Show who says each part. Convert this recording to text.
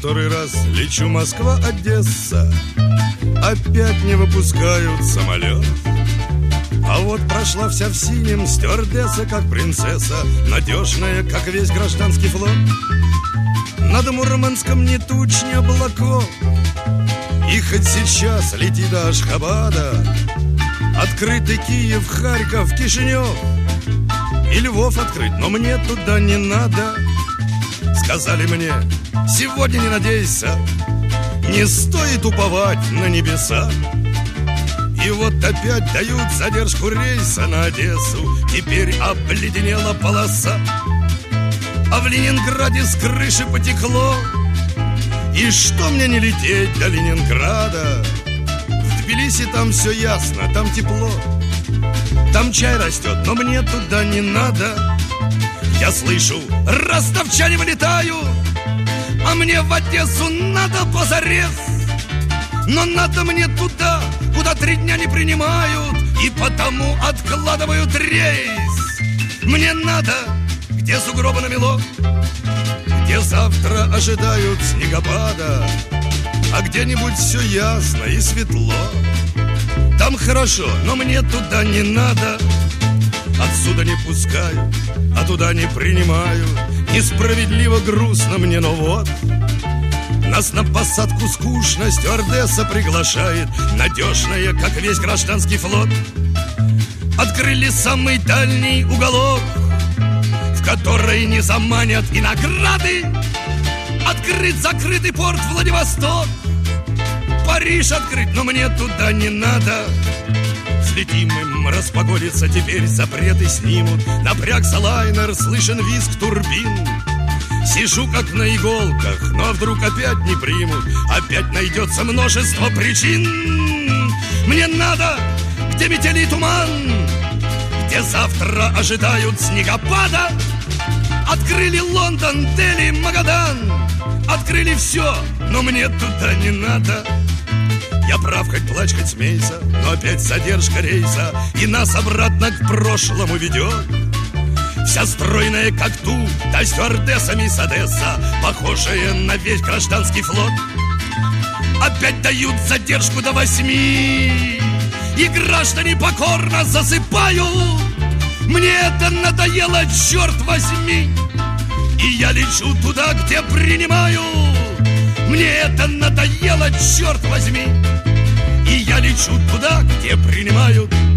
Speaker 1: который раз лечу Москва-Одесса. Опять не выпускают самолет. А вот прошла вся в синем стюардесса, как принцесса, надежная, как весь гражданский флот. Над Мурманском ни туч, ни облаков, и хоть сейчас лети до Ашхабада, открытый Киев, Харьков, Кишинев и Львов открыть, но мне туда не надо. Сказали мне: сегодня не надейся, не стоит уповать на небеса. И вот опять дают задержку рейса на Одессу. Теперь обледенела полоса, а в Ленинграде с крыши потекло. И что мне не лететь до Ленинграда? В Тбилиси там все ясно, там тепло, там чай растет, но мне туда не надо. Я слышу: ростовчане вылетают, а мне в Одессу надо позарез. Но надо мне туда, куда 3 дня не принимают, и потому откладывают рейс. Мне надо, где сугробы намело, где завтра ожидают снегопада, а где-нибудь все ясно и светло. Там хорошо, но мне туда не надо. Отсюда не пускают, а туда не принимают. Несправедливо грустно мне, но вот нас на посадку скучно стюардесса приглашает, надежная, как весь гражданский флот. Открыли самый дальний уголок, в который не заманят и награды. Открыт закрытый порт Владивосток, Париж открыт, но мне туда не надо. Взлетим им, распогодится, теперь запреты снимут. Напрягся лайнер, слышен визг турбин. Сижу как на иголках, но вдруг опять не примут. Опять найдется множество причин. Мне надо, где метели и туман, где завтра ожидают снегопада. Открыли Лондон, Дели, Магадан, открыли все, но мне туда не надо. Я прав, хоть плачь, хоть смейся, но опять задержка рейса, и нас обратно к прошлому ведет. Вся стройная, как ту, да стюардесса мисс Одесса, похожая на весь гражданский флот. Опять дают задержку до 8, и граждане покорно засыпают. Мне это надоело, черт возьми, и я лечу туда, где принимают. Мне это надоело, черт возьми, и я лечу туда, где принимают.